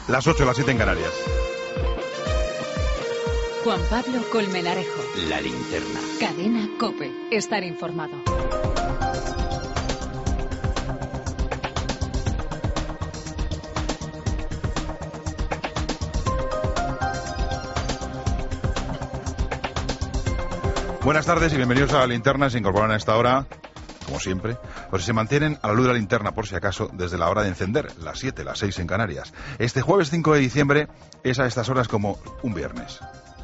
Las 8, las 7 en Canarias. Juan Pablo Colmenarejo. La linterna. Cadena COPE. Estar informado. Buenas tardes y bienvenidos a La Linterna. Se incorporan a esta hora, como siempre, o si se mantienen a la luz de la linterna, por si acaso, desde la hora de encender, las 7, las 6 en Canarias. Este jueves 5 de diciembre es a estas horas como un viernes.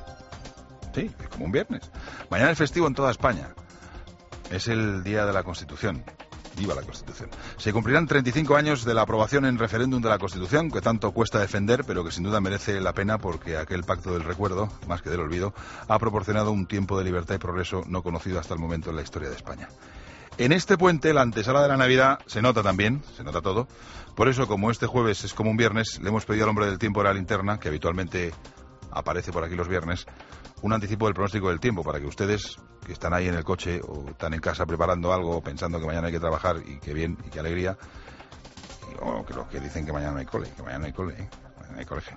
Sí, es como un viernes. Mañana es festivo en toda España. Es el Día de la Constitución. Viva la Constitución. Se cumplirán 35 años de la aprobación en referéndum de la Constitución, que tanto cuesta defender, pero que sin duda merece la pena porque aquel pacto del recuerdo, más que del olvido, ha proporcionado un tiempo de libertad y progreso no conocido hasta el momento en la historia de España. En este puente, la antesala de la Navidad, se nota también, se nota todo. Por eso, como este jueves es como un viernes, le hemos pedido al hombre del tiempo de la linterna, que habitualmente aparece por aquí los viernes, un anticipo del pronóstico del tiempo, para que ustedes, que están ahí en el coche o están en casa preparando algo, pensando que mañana hay que trabajar y qué bien y qué alegría, o que los que dicen que mañana no hay cole, mañana no hay colegio.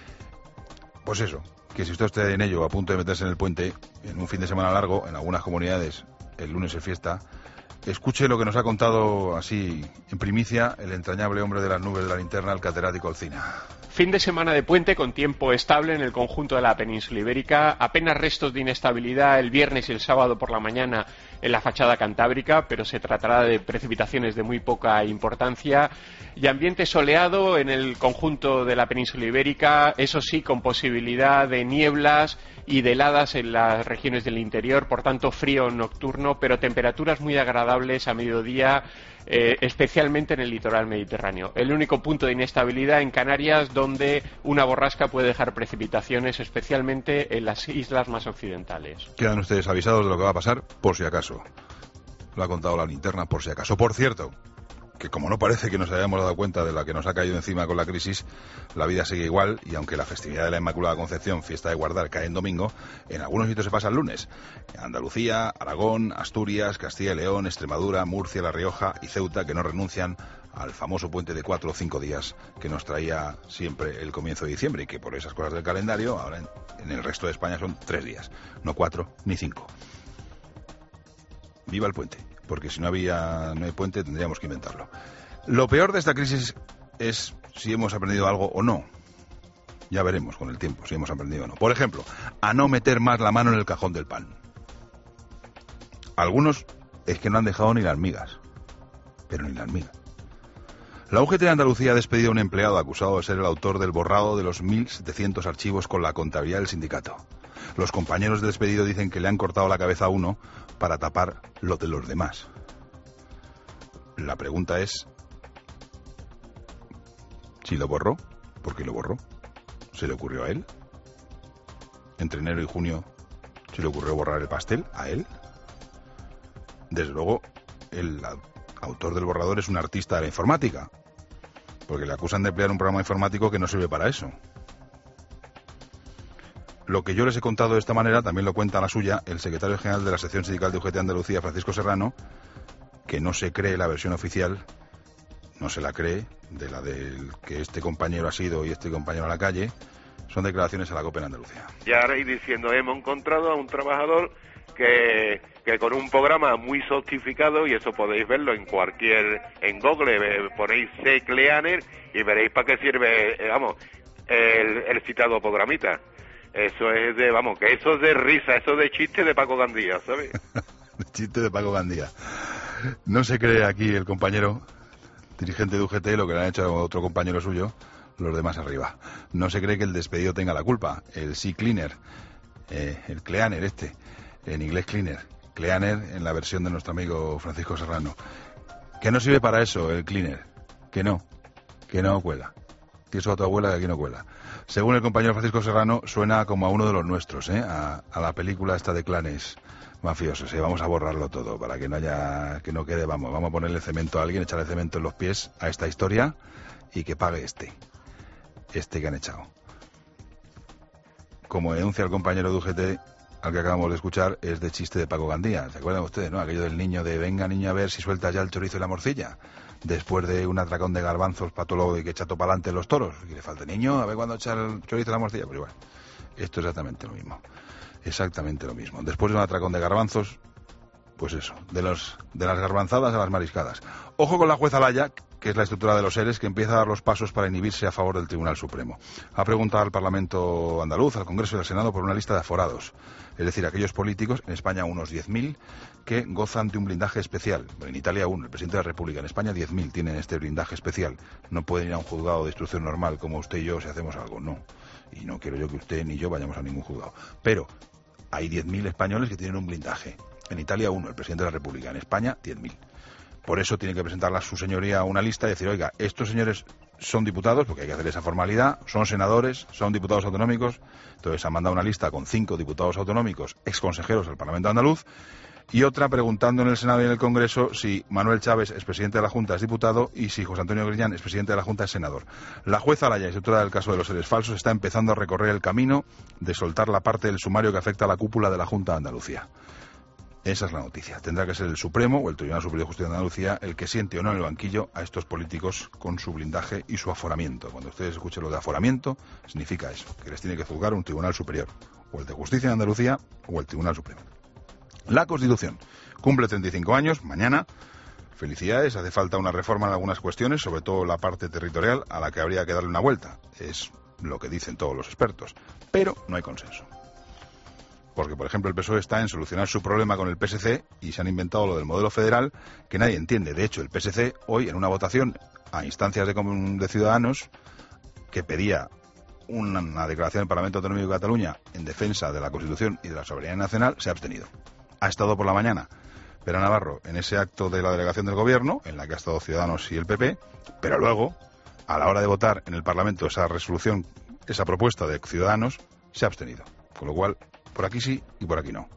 Pues eso, que si usted está en ello, a punto de meterse en el puente, en un fin de semana largo, en algunas comunidades el lunes es fiesta, escuche lo que nos ha contado así en primicia el entrañable hombre de las nubes de la linterna, el catedrático Alsina. Fin de semana de puente con tiempo estable en el conjunto de la península ibérica, apenas restos de inestabilidad el viernes y el sábado por la mañana en la fachada cantábrica, pero se tratará de precipitaciones de muy poca importancia y ambiente soleado en el conjunto de la península ibérica, eso sí, con posibilidad de nieblas y de heladas en las regiones del interior, por tanto frío nocturno, pero temperaturas muy agradables a mediodía, especialmente en el litoral mediterráneo. El único punto de inestabilidad en Canarias, donde una borrasca puede dejar precipitaciones, especialmente en las islas más occidentales. Quedan ustedes avisados de lo que va a pasar, por si acaso. Lo ha contado la linterna, por si acaso. Por cierto, que como no parece que nos hayamos dado cuenta de la que nos ha caído encima con la crisis, la vida sigue igual, y aunque la festividad de la Inmaculada Concepción, fiesta de guardar, cae en domingo, en algunos sitios se pasa el lunes. Andalucía, Aragón, Asturias, Castilla y León, Extremadura, Murcia, La Rioja y Ceuta, que no renuncian al famoso puente de 4 o 5 días que nos traía siempre el comienzo de diciembre, y que por esas cosas del calendario, ahora en el resto de España son 3 días, no 4 ni 5. Viva el puente, porque si no hay puente tendríamos que inventarlo. Lo peor de esta crisis es si hemos aprendido algo o no. Ya veremos con el tiempo si hemos aprendido o no. Por ejemplo, a no meter más la mano en el cajón del pan. Algunos es que no han dejado ni las migas, pero ni las migas. La UGT de Andalucía ha despedido a un empleado acusado de ser el autor del borrado de los 1.700 archivos con la contabilidad del sindicato. Los compañeros de despedido dicen que le han cortado la cabeza a uno para tapar lo de los demás. La pregunta es, si lo borró, ¿por qué lo borró? ¿Se le ocurrió a él? Entre enero y junio, ¿se le ocurrió borrar el pastel a él? Desde luego, el autor del borrador es un artista de la informática, porque le acusan de emplear un programa informático que no sirve para eso. Lo que yo les he contado de esta manera también lo cuenta a la suya el secretario general de la sección sindical de UGT Andalucía, Francisco Serrano, que no se cree la versión oficial, no se la cree, de la del que este compañero ha sido y este compañero a la calle. Son declaraciones a la COPE en Andalucía. Ya haréis diciendo, hemos encontrado a un trabajador que con un programa muy sofisticado, y eso podéis verlo en Google, ponéis C-Cleaner y veréis para qué sirve, el citado programita. Eso es que eso es de risa, eso es de chiste de Paco Gandía, ¿sabes? Chiste de Paco Gandía. No se cree aquí el compañero dirigente de UGT lo que le han hecho a otro compañero suyo, los demás arriba. No se cree que el despedido tenga la culpa. El C-Cleaner, el Cleaner en inglés Cleaner en la versión de nuestro amigo Francisco Serrano. Que no sirve para eso el Cleaner, que no cuela. Que eso a tu abuela que aquí no cuela. Según el compañero Francisco Serrano, suena como a uno de los nuestros, a la película esta de clanes mafiosos. Vamos a borrarlo todo para que no quede, vamos a ponerle cemento a alguien, echarle cemento en los pies a esta historia y que pague este que han echado. Como denuncia el compañero de UGT, al que acabamos de escuchar, es de chiste de Paco Gandía. ¿Se acuerdan ustedes, no? Aquello del niño de venga niño a ver si suelta ya el chorizo y la morcilla. después de un atracón de garbanzos patólogo y que echa todo para adelante los toros. Y le falta niño, a ver cuándo echa el chorizo y la morcilla. Pero igual, esto es exactamente lo mismo. Exactamente lo mismo. Después de un atracón de garbanzos, pues eso, de las garbanzadas a las mariscadas. Ojo con la jueza Laya, que es la estructura de los seres, que empieza a dar los pasos para inhibirse a favor del Tribunal Supremo. Ha preguntado al Parlamento andaluz, al Congreso y al Senado por una lista de aforados. Es decir, aquellos políticos, en España unos 10.000, que gozan de un blindaje especial. En Italia uno, el presidente de la República. En España 10.000 tienen este blindaje especial. No pueden ir a un juzgado de instrucción normal como usted y yo si hacemos algo, no. Y no quiero yo que usted ni yo vayamos a ningún juzgado. Pero hay 10.000 españoles que tienen un blindaje. En Italia uno, el presidente de la República. En España 10.000. Por eso tiene que presentarle a su señoría una lista y decir, oiga, estos señores son diputados, porque hay que hacer esa formalidad, son senadores, son diputados autonómicos. Entonces han mandado una lista con 5 diputados autonómicos, exconsejeros del Parlamento andaluz, y otra preguntando en el Senado y en el Congreso si Manuel Chávez es presidente de la Junta, es diputado, y si José Antonio Griñán es presidente de la Junta, es senador. La jueza Laya, instructora del caso de los seres falsos, está empezando a recorrer el camino de soltar la parte del sumario que afecta a la cúpula de la Junta de Andalucía. Esa es la noticia. Tendrá que ser el Supremo o el Tribunal Superior de Justicia de Andalucía el que siente o no en el banquillo a estos políticos con su blindaje y su aforamiento. Cuando ustedes escuchen lo de aforamiento, significa eso, que les tiene que juzgar un Tribunal Superior, o el de Justicia de Andalucía o el Tribunal Supremo. La Constitución cumple 35 años, mañana. Felicidades, hace falta una reforma en algunas cuestiones, sobre todo la parte territorial, a la que habría que darle una vuelta. Es lo que dicen todos los expertos. Pero no hay consenso. Porque, por ejemplo, el PSOE está en solucionar su problema con el PSC y se han inventado lo del modelo federal que nadie entiende. De hecho, el PSC hoy, en una votación a instancias de Ciudadanos, que pedía una declaración del Parlamento Autonómico de Cataluña en defensa de la Constitución y de la soberanía nacional, se ha abstenido. Ha estado por la mañana Pera Navarro en ese acto de la delegación del Gobierno, en la que ha estado Ciudadanos y el PP, pero luego, a la hora de votar en el Parlamento esa resolución, esa propuesta de Ciudadanos, se ha abstenido. Con lo cual, por aquí sí y por aquí no.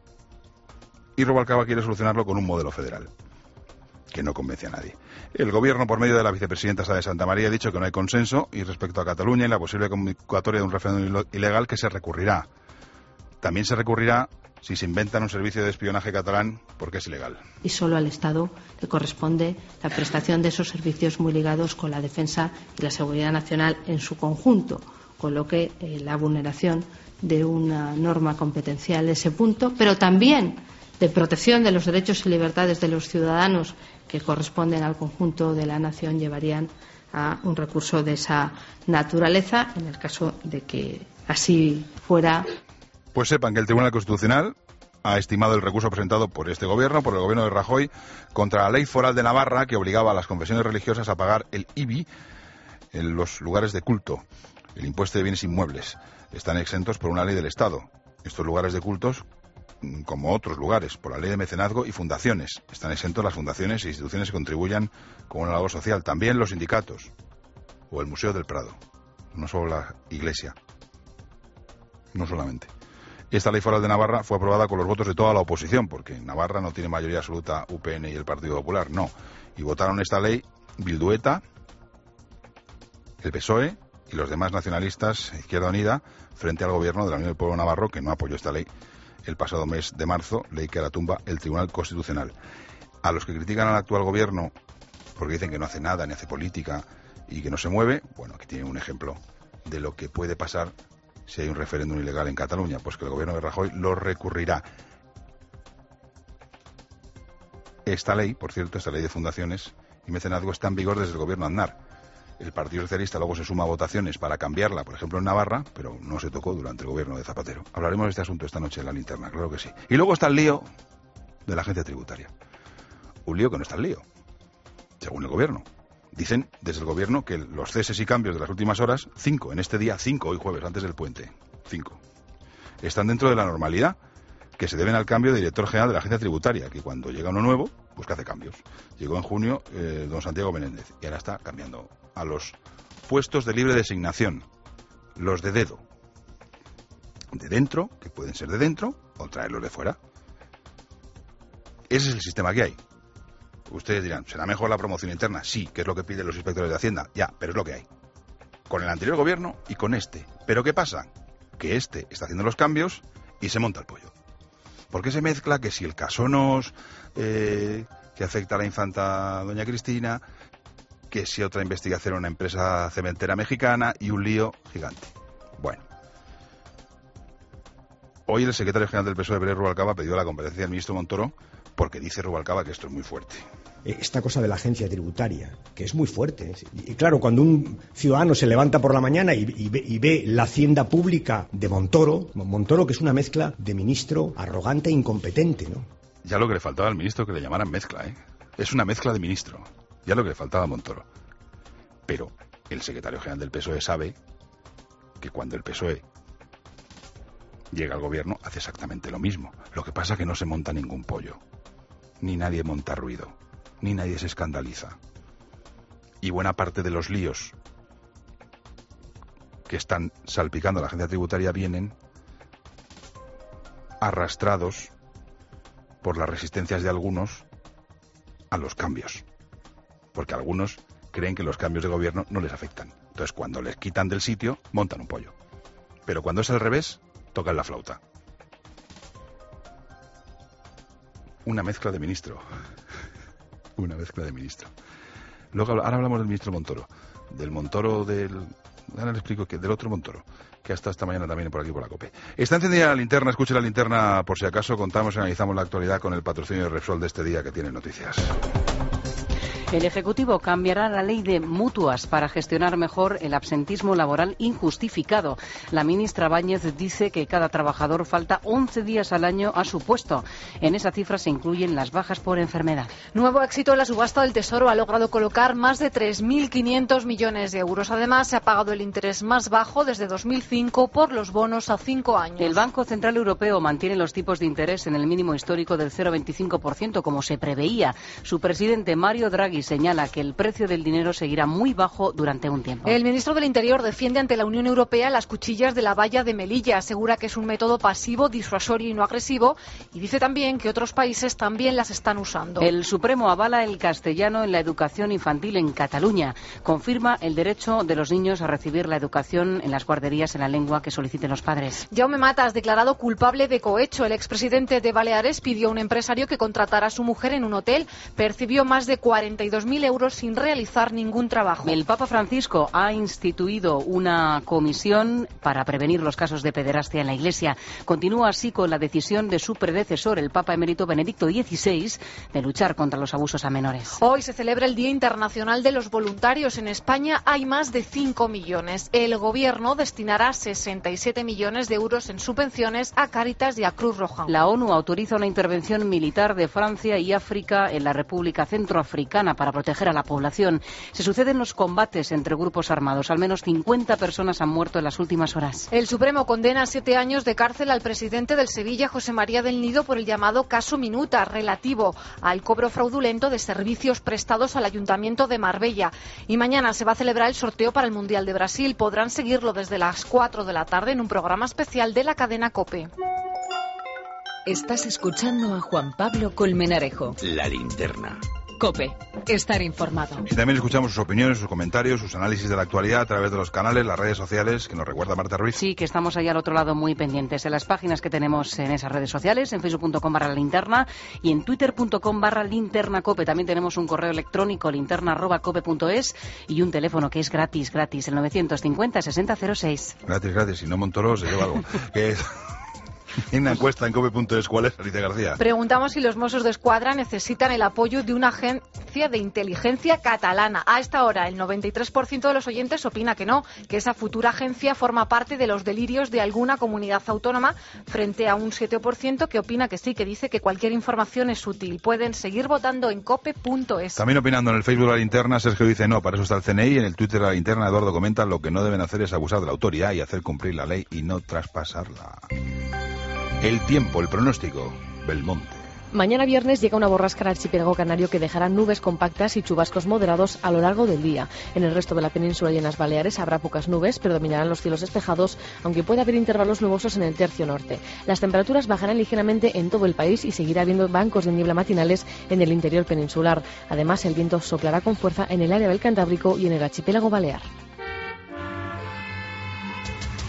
Y Rubalcaba quiere solucionarlo con un modelo federal, que no convence a nadie. El Gobierno, por medio de la vicepresidenta Sá de Santa María, ha dicho que no hay consenso y respecto a Cataluña y la posible convocatoria de un referéndum ilegal que se recurrirá. También se recurrirá si se inventan un servicio de espionaje catalán porque es ilegal. Y solo al Estado le corresponde la prestación de esos servicios muy ligados con la defensa y la seguridad nacional en su conjunto, con lo que la vulneración de una norma competencial en ese punto, pero también de protección de los derechos y libertades de los ciudadanos que corresponden al conjunto de la nación, llevarían a un recurso de esa naturaleza en el caso de que así fuera. Pues sepan que el Tribunal Constitucional ha estimado el recurso presentado por este gobierno, por el gobierno de Rajoy, contra la ley foral de Navarra que obligaba a las confesiones religiosas a pagar el IBI en los lugares de culto, el impuesto de bienes inmuebles. Están exentos por una ley del Estado. Estos lugares de cultos, como otros lugares, por la ley de mecenazgo y fundaciones. Están exentos las fundaciones e instituciones que contribuyan con una labor social. También los sindicatos o el Museo del Prado. No solo la Iglesia. No solamente. Esta ley foral de Navarra fue aprobada con los votos de toda la oposición, porque en Navarra no tiene mayoría absoluta UPN y el Partido Popular, no. Y votaron esta ley Bildueta, el PSOE y los demás nacionalistas, Izquierda Unida, frente al gobierno de la Unión del Pueblo Navarro, que no apoyó esta ley el pasado mes de marzo, ley que ahora tumba el Tribunal Constitucional. A los que critican al actual gobierno porque dicen que no hace nada, ni hace política y que no se mueve, bueno, aquí tienen un ejemplo de lo que puede pasar si hay un referéndum ilegal en Cataluña, pues que el gobierno de Rajoy lo recurrirá. Esta ley, por cierto, esta ley de fundaciones y mecenazgo está en vigor desde el gobierno Aznar. El Partido Socialista luego se suma a votaciones para cambiarla, por ejemplo en Navarra, pero no se tocó durante el gobierno de Zapatero. Hablaremos de este asunto esta noche en la linterna, claro que sí. Y luego está el lío de la agencia tributaria. Un lío que no está el lío, según el gobierno. Dicen desde el gobierno que los ceses y cambios de las últimas horas, 5 en este día, 5 hoy jueves, antes del puente, 5, están dentro de la normalidad, que se deben al cambio de director general de la agencia tributaria, que cuando llega uno nuevo, pues que hace cambios. Llegó en junio don Santiago Menéndez y ahora está cambiando a los puestos de libre designación, los de dedo, de dentro, que pueden ser de dentro, o traerlos de fuera. Ese es el sistema que hay. Ustedes dirán, ¿será mejor la promoción interna? Sí, que es lo que piden los inspectores de Hacienda. Ya, pero es lo que hay. Con el anterior gobierno y con este. ¿Pero qué pasa? Que este está haciendo los cambios y se monta el pollo. ¿Por qué se mezcla que si el Casonos, que afecta a la infanta doña Cristina, que si otra investigación en una empresa cementera mexicana y un lío gigante. Bueno. Hoy el secretario general del PSOE, Pérez Rubalcaba, pidió la comparecencia del ministro Montoro porque dice Rubalcaba que esto es muy fuerte. Esta cosa de la agencia tributaria, que es muy fuerte. Y claro, cuando un ciudadano se levanta por la mañana y ve la hacienda pública de Montoro, que es una mezcla de ministro arrogante e incompetente, ¿no? Ya lo que le faltaba al ministro que le llamaran mezcla, ¿eh? Es una mezcla de ministro. Ya lo que le faltaba a Montoro. Pero el secretario general del PSOE sabe que cuando el PSOE llega al gobierno hace exactamente lo mismo. Lo que pasa es que no se monta ningún pollo. Ni nadie monta ruido. Ni nadie se escandaliza. Y buena parte de los líos que están salpicando a la agencia tributaria vienen arrastrados por las resistencias de algunos a los cambios. Porque algunos creen que los cambios de gobierno no les afectan. Entonces, cuando les quitan del sitio, montan un pollo. Pero cuando es al revés, tocan la flauta. Una mezcla de ministro. Una mezcla de ministro. Luego, ahora hablamos del ministro Montoro. Del Montoro del... Ahora le explico que del otro Montoro, que hasta esta mañana también por aquí por la COPE. Está encendida la linterna, escuche la linterna por si acaso. Contamos y analizamos la actualidad con el patrocinio de Repsol de este día que tiene noticias. El Ejecutivo cambiará la ley de mutuas para gestionar mejor el absentismo laboral injustificado. La ministra Báñez dice que cada trabajador falta 11 días al año a su puesto. En esa cifra se incluyen las bajas por enfermedad. Nuevo éxito en la subasta del Tesoro. Ha logrado colocar más de 3.500 millones de euros. Además, se ha pagado el interés más bajo desde 2005 por los bonos a 5 años. El Banco Central Europeo mantiene los tipos de interés en el mínimo histórico del 0,25%, como se preveía. Su presidente, Mario Draghi, señala que el precio del dinero seguirá muy bajo durante un tiempo. El ministro del Interior defiende ante la Unión Europea las cuchillas de la valla de Melilla. Asegura que es un método pasivo, disuasorio y no agresivo. Y dice también que otros países también las están usando. El Supremo avala el castellano en la educación infantil en Cataluña. Confirma el derecho de los niños a recibir la educación en las guarderías en la lengua que soliciten los padres. Jaume Matas, declarado culpable de cohecho. El expresidente de Baleares pidió a un empresario que contratara a su mujer en un hotel. Percibió más de 42.000 euros sin realizar ningún trabajo. El Papa Francisco ha instituido una comisión para prevenir los casos de pederastia en la Iglesia. Continúa así con la decisión de su predecesor, el Papa emérito Benedicto XVI, de luchar contra los abusos a menores. Hoy se celebra el Día Internacional de los Voluntarios. En España hay más de 5 millones. El Gobierno destinará 67 millones de euros en subvenciones a Cáritas y a Cruz Roja. La ONU autoriza una intervención militar de Francia y África en la República Centroafricana para proteger a la población. Se suceden los combates entre grupos armados. Al menos 50 personas han muerto en las últimas horas. El Supremo condena a 7 años de cárcel al presidente del Sevilla, José María del Nido, por el llamado caso Minuta, relativo al cobro fraudulento de servicios prestados al Ayuntamiento de Marbella. Y mañana se va a celebrar el sorteo para el Mundial de Brasil. Podrán seguirlo desde las 4 de la tarde en un programa especial de la cadena COPE. Estás escuchando a Juan Pablo Colmenarejo. La linterna. COPE. Estar informado. Y también escuchamos sus opiniones, sus comentarios, sus análisis de la actualidad a través de los canales, las redes sociales, que nos recuerda Marta Ruiz. Sí, que estamos ahí al otro lado muy pendientes de las páginas que tenemos en esas redes sociales, en facebook.com/linterna y en twitter.com/linternacope. También tenemos un correo electrónico, linterna@cope.es, y un teléfono que es gratis, el 950-6006. Gratis, si no Montoro se lleva algo. Que es... En una encuesta en cope.es, ¿cuál es, Alicia García? Preguntamos si los Mossos de Escuadra necesitan el apoyo de una agencia de inteligencia catalana. A esta hora, el 93% de los oyentes opina que no, que esa futura agencia forma parte de los delirios de alguna comunidad autónoma, frente a un 7% que opina que sí, que dice que cualquier información es útil. Pueden seguir votando en cope.es. También opinando en el Facebook de la linterna, Sergio dice no, para eso está el CNI. En el Twitter de la linterna, Eduardo comenta lo que no deben hacer es abusar de la autoridad y hacer cumplir la ley y no traspasarla. El tiempo, el pronóstico, Belmonte. Mañana viernes llega una borrasca al archipiélago canario que dejará nubes compactas y chubascos moderados a lo largo del día. En el resto de la península y en las Baleares habrá pocas nubes, predominarán los cielos despejados, aunque puede haber intervalos nubosos en el tercio norte. Las temperaturas bajarán ligeramente en todo el país y seguirá habiendo bancos de niebla matinales en el interior peninsular. Además, el viento soplará con fuerza en el área del Cantábrico y en el archipiélago balear.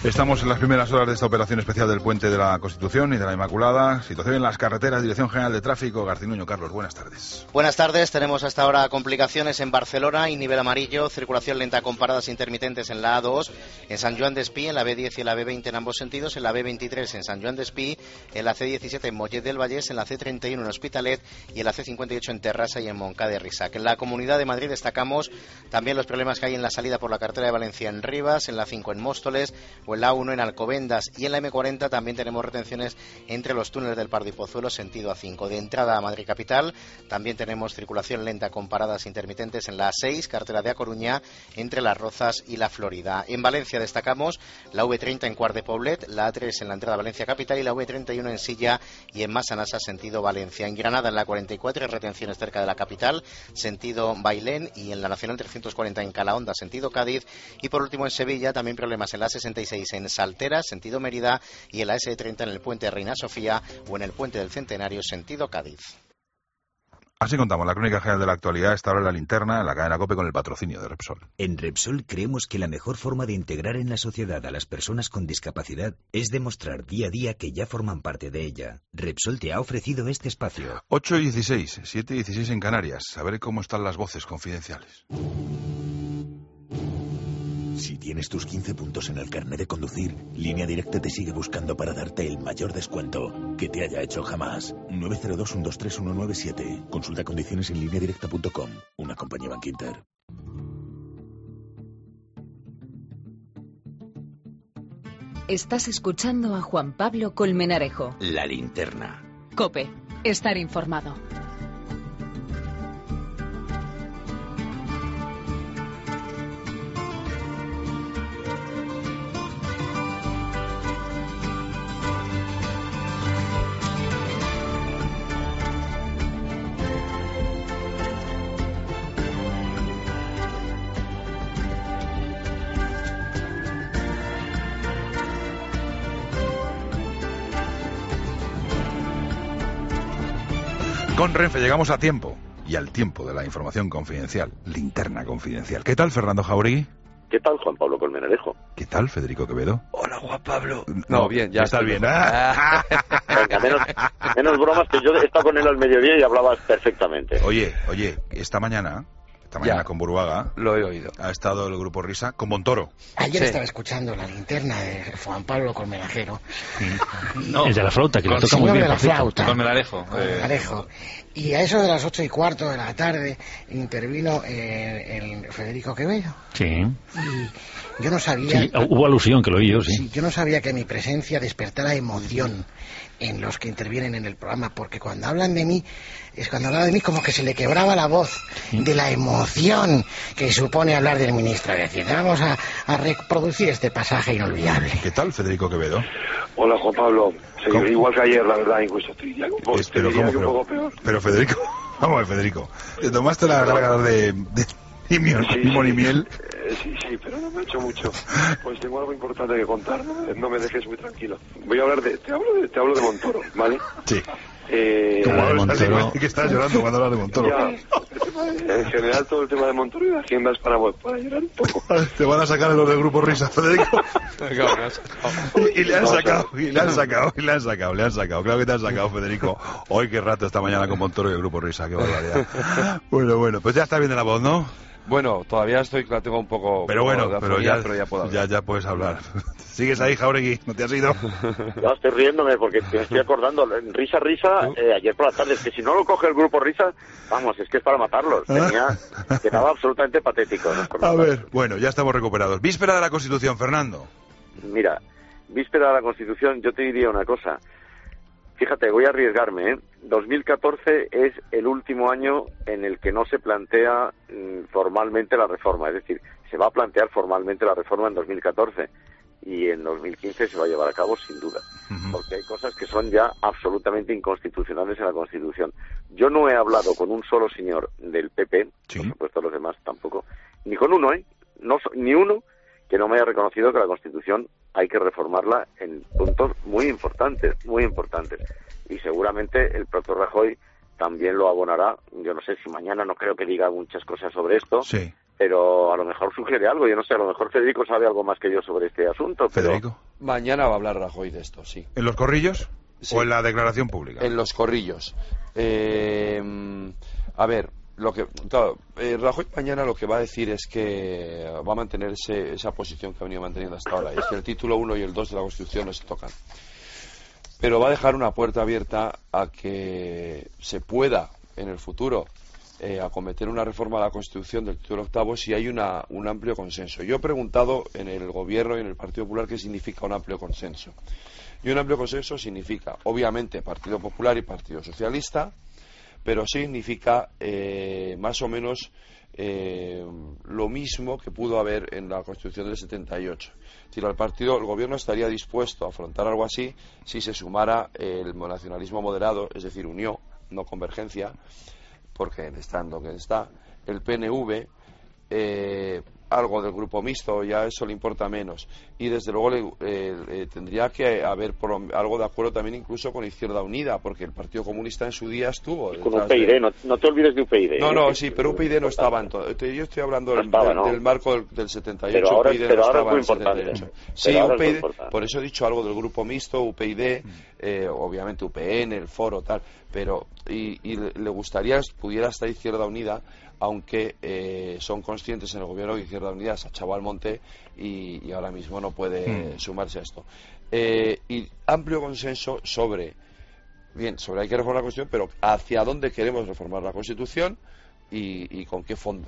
Estamos en las primeras horas de esta operación especial del Puente de la Constitución y de la Inmaculada. Situación en las carreteras, Dirección General de Tráfico, Garcinuño. Carlos, buenas tardes. Buenas tardes. Tenemos hasta ahora complicaciones en Barcelona y nivel amarillo. Circulación lenta con paradas intermitentes en la A2, en Sant Joan d'Espí, en la B10 y en la B20 en ambos sentidos, en la B23 en Sant Joan d'Espí, en la C17 en Mollet del Vallès, en la C31 en Hospitalet y en la C58 en Terrassa y en Montcada de Rixac. En la Comunidad de Madrid destacamos también los problemas que hay en la salida por la carretera de Valencia en Rivas, en la 5 en Móstoles o en la A1 en Alcobendas, y en la M40 también tenemos retenciones entre los túneles del Pardo y Pozuelo sentido A5. De entrada a Madrid capital también tenemos circulación lenta con paradas intermitentes en la A6, carretera de A Coruña, entre Las Rozas y la Florida. En Valencia destacamos la V30 en Quart de Poblet, la A3 en la entrada a Valencia capital y la V31 en Silla y en Massanassa sentido Valencia. En Granada en la 44 retenciones cerca de la capital sentido Bailén, y en la Nacional 340 en Calahonda sentido Cádiz, y por último en Sevilla también problemas en la 66 en Saltera sentido Mérida y en la S30 en el puente de Reina Sofía o en el puente del Centenario sentido Cádiz. Así contamos la crónica general de la actualidad. Esta hora en la linterna, en la cadena COPE, con el patrocinio de Repsol. En Repsol creemos que la mejor forma de integrar en la sociedad a las personas con discapacidad es demostrar día a día que ya forman parte de ella. Repsol te ha ofrecido este espacio. 8:16, 7:16 en Canarias. A ver cómo están las voces confidenciales. Si tienes tus 15 puntos en el carnet de conducir, Línea Directa te sigue buscando para darte el mayor descuento que te haya hecho jamás. 902-123-197. Consulta condiciones en lineadirecta.com. Una compañía Bankinter. Estás escuchando a Juan Pablo Colmenarejo. La linterna. COPE. Estar informado. Con Renfe llegamos a tiempo, y al tiempo de la información confidencial, linterna confidencial. ¿Qué tal, Fernando Jauregui? ¿Qué tal, Juan Pablo Colmenarejo? ¿Qué tal, Federico Quevedo? Hola, Juan Pablo. No, bien, ya estás bien. Venga, menos bromas, que yo he estado con él al mediodía y hablabas perfectamente. Oye, esta mañana con Buruaga, lo he oído. Ha estado el grupo Risa con Montoro. Ayer estaba escuchando la linterna de Juan Pablo Colmenajero. No, el de la flauta, que lo toca muy bien. De la flauta. Colmenarejo. Y a eso de las 8:15 de la tarde intervino el Federico Quevedo. Sí. Y yo no sabía... Sí, hubo alusión, que lo oí yo, sí. Yo no sabía que mi presencia despertara emoción en los que intervienen en el programa, porque cuando hablan de mí, como que se le quebraba la voz de la emoción que supone hablar del ministro. Es decir, vamos a reproducir este pasaje inolvidable. ¿Qué tal, Federico Quevedo? Hola, Juan Pablo. Sí, igual que ayer, la verdad, incluso estoy ya un poco peor. Pero Federico, vamos a ver, Federico, ¿te tomaste la gárgara de limón y miel? Sí, pero no me ha hecho mucho. Pues tengo algo importante que contar, no me dejes muy tranquilo. Voy a hablar te hablo de Montoro, ¿vale? Sí. Montoro... que estás llorando cuando hablas de Montoro. Ya, en general todo el tema de Montoro y de Hacienda es para llorar un poco. Te van a sacar los del grupo Risa, Federico. y le han sacado. Claro que te han sacado, Federico. Hoy qué rato esta mañana con Montoro y el grupo Risa, qué barbaridad. Bueno, pues ya está bien de la voz, ¿no? Bueno, todavía la tengo un poco... Pero bueno, pero ya puedo hablar. Ya puedes hablar. ¿Sigues ahí, Jauregui? ¿No te has ido? No, estoy riéndome porque me estoy acordando. Risa, ayer por la tarde. Es que si no lo coge el grupo Risa, vamos, es que es para matarlos. Quedaba absolutamente patético. A ver, bueno, ya estamos recuperados. Víspera de la Constitución, Fernando. Mira, víspera de la Constitución, yo te diría una cosa. Fíjate, voy a arriesgarme, 2014 es el último año en el que no se plantea formalmente la reforma. Es decir, se va a plantear formalmente la reforma en 2014 y en 2015 se va a llevar a cabo sin duda. Porque hay cosas que son ya absolutamente inconstitucionales en la Constitución. Yo no he hablado con un solo señor del PP, por supuesto los demás tampoco, ni con uno, ni uno que no me haya reconocido que la Constitución hay que reformarla en puntos muy importantes. Y seguramente el propio Rajoy también lo abonará. Yo no sé si mañana, no creo que diga muchas cosas sobre esto, pero a lo mejor mejor sugiere algo. Yo no sé, a lo mejor Federico sabe algo más que yo sobre este asunto. Federico. Mañana va a hablar Rajoy de esto, sí. ¿En los corrillos? Sí. ¿O en la declaración pública? En los corrillos. A ver, Rajoy mañana lo que va a decir es que va a mantener esa posición que ha venido manteniendo hasta ahora. Es que el título 1 y el 2 de la Constitución no se tocan. Pero va a dejar una puerta abierta a que se pueda, en el futuro, acometer una reforma a la Constitución del título 8 si hay un amplio consenso. Yo he preguntado en el Gobierno y en el Partido Popular qué significa un amplio consenso. Y un amplio consenso significa, obviamente, Partido Popular y Partido Socialista, pero significa más o menos lo mismo que pudo haber en la Constitución del 78. Es decir, el Gobierno estaría dispuesto a afrontar algo así si se sumara el nacionalismo moderado, es decir, unión, no convergencia, porque está en lo que está, el PNV, algo del grupo mixto, ya eso le importa menos, y desde luego tendría que haber algo de acuerdo también incluso con Izquierda Unida, porque el Partido Comunista en su día estuvo con UPyD, no te olvides de UPyD. No, sí, pero UPyD no estaba en todo. Yo estoy hablando del marco del 78. Pero ahora, UPyD pero no ahora estaba es muy importante. Sí, UPyD, por eso he dicho algo del grupo mixto, UPyD, obviamente UPN, el Foro, tal, pero y le gustaría pudiera estar Izquierda Unida, aunque son conscientes en el Gobierno que Izquierda Unida se ha echado al monte y ahora mismo no puede sumarse a esto. Y amplio consenso sobre hay que reformar la Constitución, pero hacia dónde queremos reformar la Constitución y con qué fondo,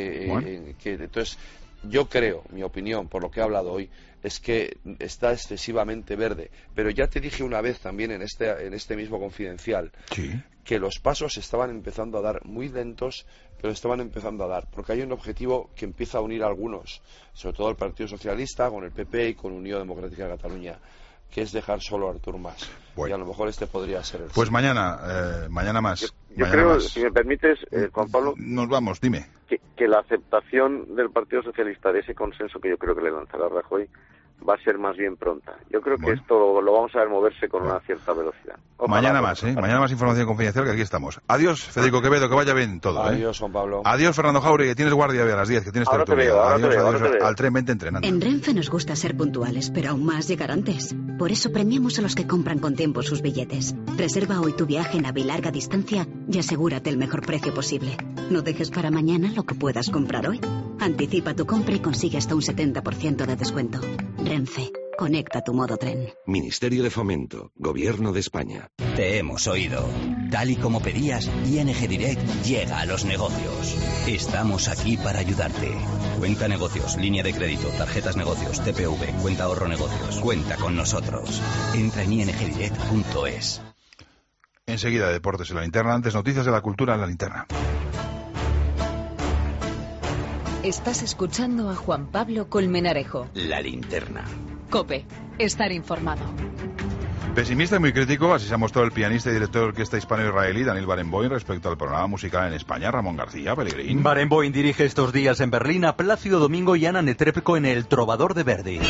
entonces yo creo, mi opinión, por lo que he hablado hoy, es que está excesivamente verde. Pero ya te dije una vez también en este mismo Confidencial que los pasos se estaban empezando a dar muy lentos, pero estaban empezando a dar, porque hay un objetivo que empieza a unir a algunos, sobre todo el Partido Socialista, con el PP y con Unión Democrática de Cataluña, que es dejar solo a Artur Mas. Y a lo mejor este podría ser el Pues mañana más. Yo creo, si me permites, Juan Pablo... Nos vamos, dime. Que la aceptación del Partido Socialista de ese consenso que yo creo que le lanzará Rajoy va a ser más bien pronta. Yo creo que esto lo vamos a ver moverse con una cierta velocidad. Mañana más, mañana más información confidencial, que aquí estamos. Adiós, Federico Quevedo, que vaya bien todo. Adiós, Juan Pablo. Adiós, Fernando Jauregui, que tienes guardia a las 10, que tienes tertulia. Adiós, al tren, vente entrenando. En Renfe nos gusta ser puntuales, pero aún más llegar antes. Por eso premiamos a los que compran con tiempo sus billetes. Reserva hoy tu viaje en AVE larga distancia y asegúrate el mejor precio posible. No dejes para mañana lo que puedas comprar hoy. Anticipa tu compra y consigue hasta un 70% de descuento. Renfe, conecta tu modo tren. Ministerio de Fomento, Gobierno de España. Te hemos oído. Tal y como pedías, ING Direct llega a los negocios. Estamos aquí para ayudarte. Cuenta negocios, línea de crédito, tarjetas negocios, TPV, cuenta ahorro negocios. Cuenta con nosotros. Entra en ingdirect.es. Enseguida deportes en la linterna, antes noticias de la cultura en la linterna. Estás escuchando a Juan Pablo Colmenarejo. La linterna. COPE. Estar informado. Pesimista y muy crítico, así se ha mostrado el pianista y director de orquesta hispano-israelí Daniel Barenboim respecto al panorama musical en España. Ramón García, Pellegrín. Barenboim dirige estos días en Berlín a Plácido Domingo y Ana Netrebko en El Trovador de Verdi.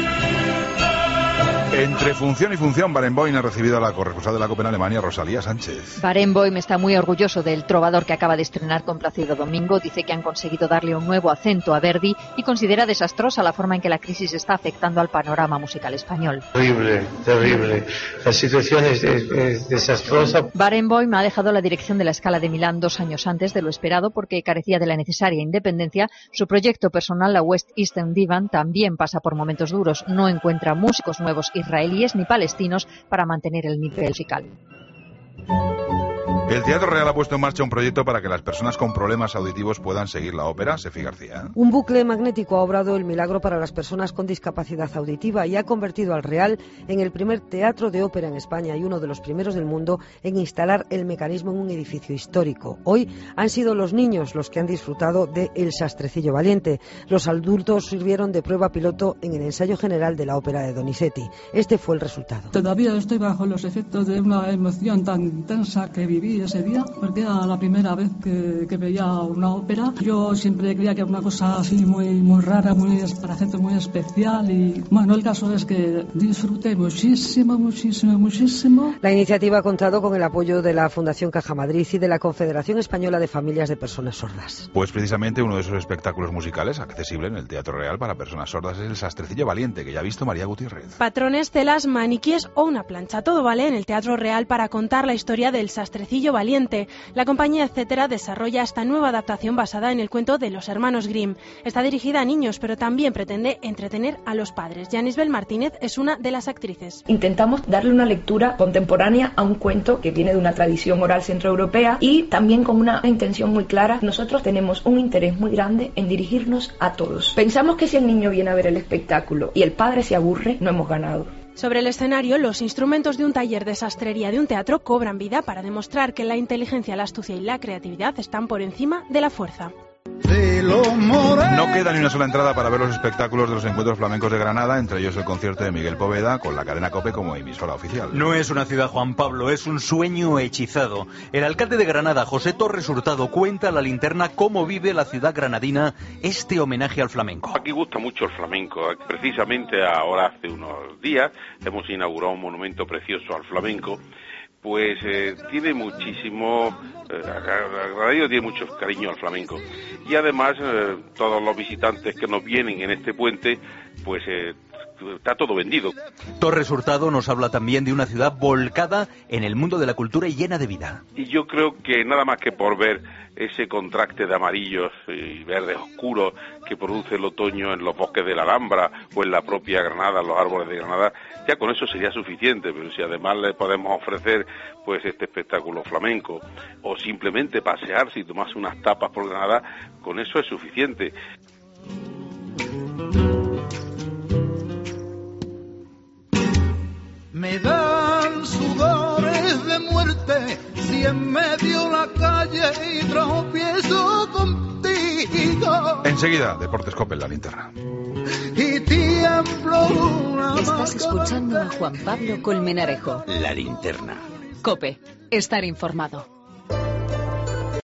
Entre función y función, Barenboim ha recibido a la corresponsal de la COPE en Alemania, Rosalía Sánchez. Barenboim está muy orgulloso del Trovador que acaba de estrenar con Plácido Domingo. Dice que han conseguido darle un nuevo acento a Verdi y considera desastrosa la forma en que la crisis está afectando al panorama musical español. Terrible. La situación es desastrosa. Barenboim ha dejado la dirección de la Scala de Milán 2 años antes de lo esperado porque carecía de la necesaria independencia. Su proyecto personal, la West Eastern Divan, también pasa por momentos duros. No encuentra músicos nuevos israelíes ni palestinos para mantener el nivel musical. El Teatro Real ha puesto en marcha un proyecto para que las personas con problemas auditivos puedan seguir la ópera. Sefi García. Un bucle magnético ha obrado el milagro para las personas con discapacidad auditiva y ha convertido al Real en el primer teatro de ópera en España y uno de los primeros del mundo en instalar el mecanismo en un edificio histórico. Hoy han sido los niños los que han disfrutado de El Sastrecillo Valiente. Los adultos sirvieron de prueba piloto en el ensayo general de la ópera de Donizetti. Este fue el resultado. Todavía estoy bajo los efectos de una emoción tan intensa que viví aquí ese día, porque era la primera vez que veía una ópera. Yo siempre creía que era una cosa así muy rara, para gente muy especial, y bueno, el caso es que disfruté muchísimo. La iniciativa ha contado con el apoyo de la Fundación Caja Madrid y de la Confederación Española de Familias de Personas Sordas. Pues precisamente uno de esos espectáculos musicales accesible en el Teatro Real para personas sordas es el Sastrecillo Valiente, que ya ha visto María Gutiérrez. Patrones, telas, maniquíes o una plancha, todo vale en el Teatro Real para contar la historia del Sastrecillo Valiente. La compañía Etcétera desarrolla esta nueva adaptación basada en el cuento de los hermanos Grimm. Está dirigida a niños, pero también pretende entretener a los padres. Yanisbel Martínez es una de las actrices. Intentamos darle una lectura contemporánea a un cuento que viene de una tradición oral centroeuropea y también con una intención muy clara. Nosotros tenemos un interés muy grande en dirigirnos a todos. Pensamos que si el niño viene a ver el espectáculo y el padre se aburre, no hemos ganado. Sobre el escenario, los instrumentos de un taller de sastrería de un teatro cobran vida para demostrar que la inteligencia, la astucia y la creatividad están por encima de la fuerza. No queda ni una sola entrada para ver los espectáculos de los encuentros flamencos de Granada, entre ellos el concierto de Miguel Poveda, con la cadena COPE como emisora oficial. No es una ciudad, Juan Pablo, es un sueño hechizado. El alcalde de Granada, José Torres Hurtado, cuenta a La Linterna cómo vive la ciudad granadina este homenaje al flamenco. Aquí gusta mucho el flamenco. Precisamente ahora, hace unos días, hemos inaugurado un monumento precioso al flamenco. Pues tiene muchísimo, Granadino tiene mucho cariño al flamenco, y además todos los visitantes que nos vienen en este puente, pues está todo vendido. Torres Hurtado nos habla también de una ciudad volcada en el mundo de la cultura y llena de vida. Y yo creo que nada más que por ver ese contraste de amarillos y verdes oscuros que produce el otoño en los bosques de la Alhambra o en la propia Granada, en los árboles de Granada, ya con eso sería suficiente. Pero si además le podemos ofrecer pues este espectáculo flamenco, o simplemente pasear, si tomas unas tapas por Granada, con eso es suficiente. Me dan sudores de muerte si en medio la calle y tropiezo contigo. Enseguida, Deportes COPE en La Linterna. Y tiemblo una. Estás escuchando a Juan Pablo Colmenarejo. La Linterna. COPE. Estar informado.